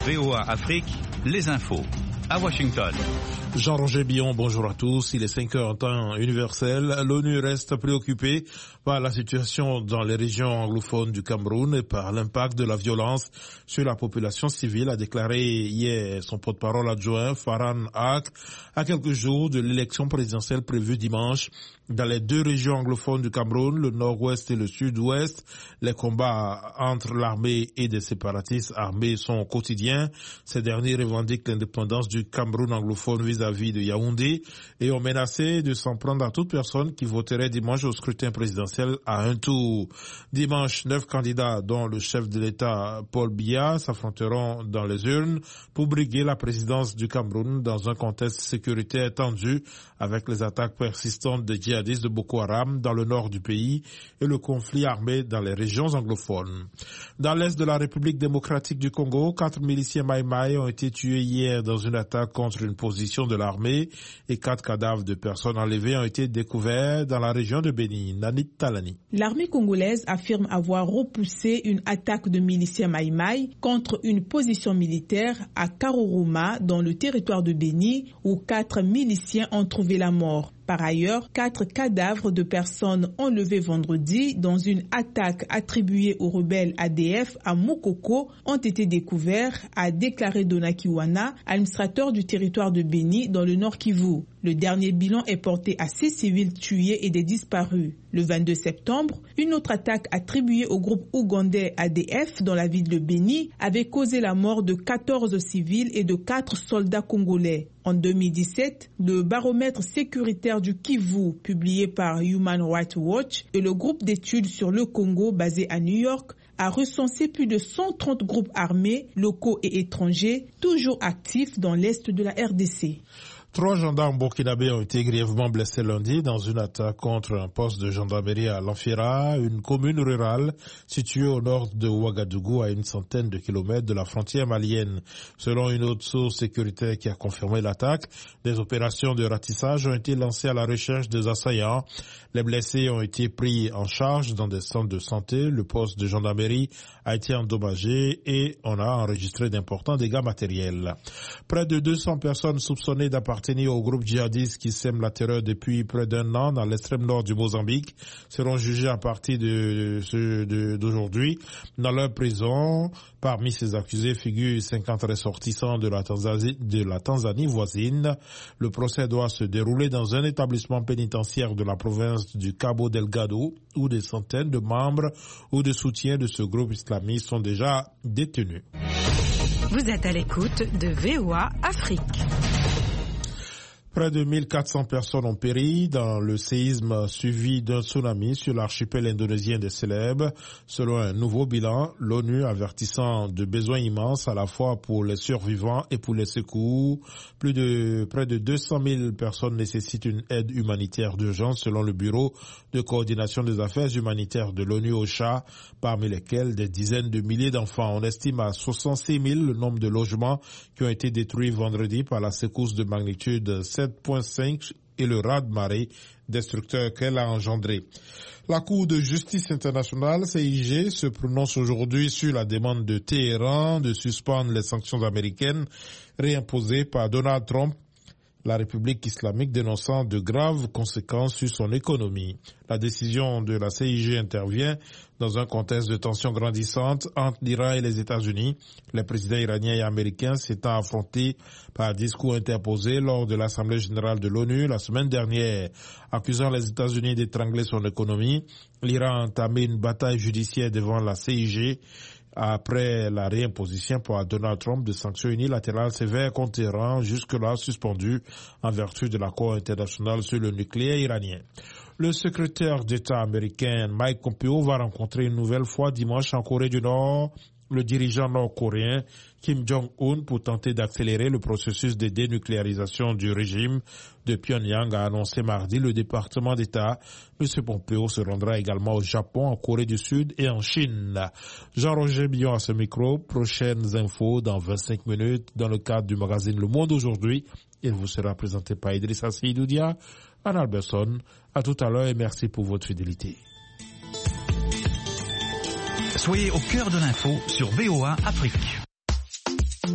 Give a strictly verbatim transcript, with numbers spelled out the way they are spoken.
V O A Afrique, les infos. À Washington. Jean-Roger Billon, bonjour à tous. Il est cinq heures en temps universel. L'ONU reste préoccupée par la situation dans les régions anglophones du Cameroun et par l'impact de la violence sur la population civile, a déclaré hier son porte-parole adjoint Farhan Haq, à quelques jours de l'élection présidentielle prévue dimanche. Dans les deux régions anglophones du Cameroun, le nord-ouest et le sud-ouest, les combats entre l'armée et des séparatistes armés sont quotidiens. Ces derniers revendiquent l'indépendance du Cameroun anglophone vis-à-vis de Yaoundé et ont menacé de s'en prendre à toute personne qui voterait dimanche au scrutin présidentiel à un tour. Dimanche, neuf candidats, dont le chef de l'État Paul Biya, s'affronteront dans les urnes pour briguer la présidence du Cameroun dans un contexte sécuritaire tendu avec les attaques persistantes des djihadistes de Boko Haram dans le nord du pays et le conflit armé dans les régions anglophones. Dans l'est de la République démocratique du Congo, quatre miliciens Maï-Maï ont été tués hier dans une attaque contre une position de l'armée et quatre cadavres de personnes enlevées ont été découverts dans la région de Beni. Nanit Talani. L'armée congolaise affirme avoir repoussé une attaque de miliciens Maï-Maï contre une position militaire à Karoruma dans le territoire de Beni où quatre miliciens ont trouvé la mort. Par ailleurs, quatre cadavres de personnes enlevées vendredi dans une attaque attribuée aux rebelles A D F à Mokoko ont été découverts, a déclaré Donakiwana, administrateur du territoire de Beni dans le Nord Kivu. Le dernier bilan est porté à six civils tués et des disparus. Le vingt-deux septembre, une autre attaque attribuée au groupe ougandais A D F dans la ville de Beni avait causé la mort de quatorze civils et de quatre soldats congolais. En deux mille dix-sept, le baromètre sécuritaire du Kivu, publié par Human Rights Watch et le groupe d'études sur le Congo basé à New York, a recensé plus de cent trente groupes armés, locaux et étrangers, toujours actifs dans l'est de la R D C. Trois gendarmes burkinabés ont été grièvement blessés lundi dans une attaque contre un poste de gendarmerie à Lanfira, une commune rurale située au nord de Ouagadougou à une centaine de kilomètres de la frontière malienne. Selon une autre source sécuritaire qui a confirmé l'attaque, des opérations de ratissage ont été lancées à la recherche des assaillants. Les blessés ont été pris en charge dans des centres de santé. Le poste de gendarmerie a été endommagé et on a enregistré d'importants dégâts matériels. Près de deux cents personnes soupçonnées d'appartenir au groupe djihadiste qui sème la terreur depuis près d'un an dans l'extrême nord du Mozambique seront jugés à partir de, de, de, d'aujourd'hui dans leur prison. Parmi ces accusés figurent cinquante ressortissants de la Tanzanie, de la Tanzanie voisine. Le procès doit se dérouler dans un établissement pénitentiaire de la province du Cabo Delgado où des centaines de membres ou de soutiens de ce groupe islamiste sont déjà détenus. Vous êtes à l'écoute de V O A Afrique. Près de mille quatre cents personnes ont péri dans le séisme suivi d'un tsunami sur l'archipel indonésien des Célèbes. Selon un nouveau bilan, l'ONU avertissant de besoins immenses à la fois pour les survivants et pour les secours. Plus de, près de deux cent mille personnes nécessitent une aide humanitaire d'urgence selon le Bureau de coordination des affaires humanitaires de l'ONU OCHA, parmi lesquels des dizaines de milliers d'enfants. On estime à soixante-six mille le nombre de logements qui ont été détruits vendredi par la secousse de magnitude sept virgule cinq et le raz-de-marée destructeur qu'elle a engendré. La Cour de justice internationale, C I G, se prononce aujourd'hui sur la demande de Téhéran de suspendre les sanctions américaines réimposées par Donald Trump, la République islamique dénonçant de graves conséquences sur son économie. La décision de la C I G intervient dans un contexte de tensions grandissantes entre l'Iran et les États-Unis. Les présidents iraniens et américains s'étant affrontés par discours interposés lors de l'Assemblée générale de l'ONU la semaine dernière. Accusant les États-Unis d'étrangler son économie, l'Iran a entamé une bataille judiciaire devant la C I G après la réimposition par Donald Trump de sanctions unilatérales sévères contre l'Iran, jusque-là suspendues en vertu de l'accord international sur le nucléaire iranien. Le secrétaire d'État américain Mike Pompeo va rencontrer une nouvelle fois dimanche en Corée du Nord le dirigeant nord-coréen Kim Jong-un pour tenter d'accélérer le processus de dénucléarisation du régime de Pyongyang, a annoncé mardi le département d'État. M. Pompeo se rendra également au Japon, en Corée du Sud et en Chine. Jean-Roger Billon à ce micro. Prochaines infos dans vingt-cinq minutes dans le cadre du magazine Le Monde aujourd'hui. Il vous sera présenté par Idrissa Seydoudia, Anne Alberson. À tout à l'heure et merci pour votre fidélité. Soyez au cœur de l'info sur V O A Afrique.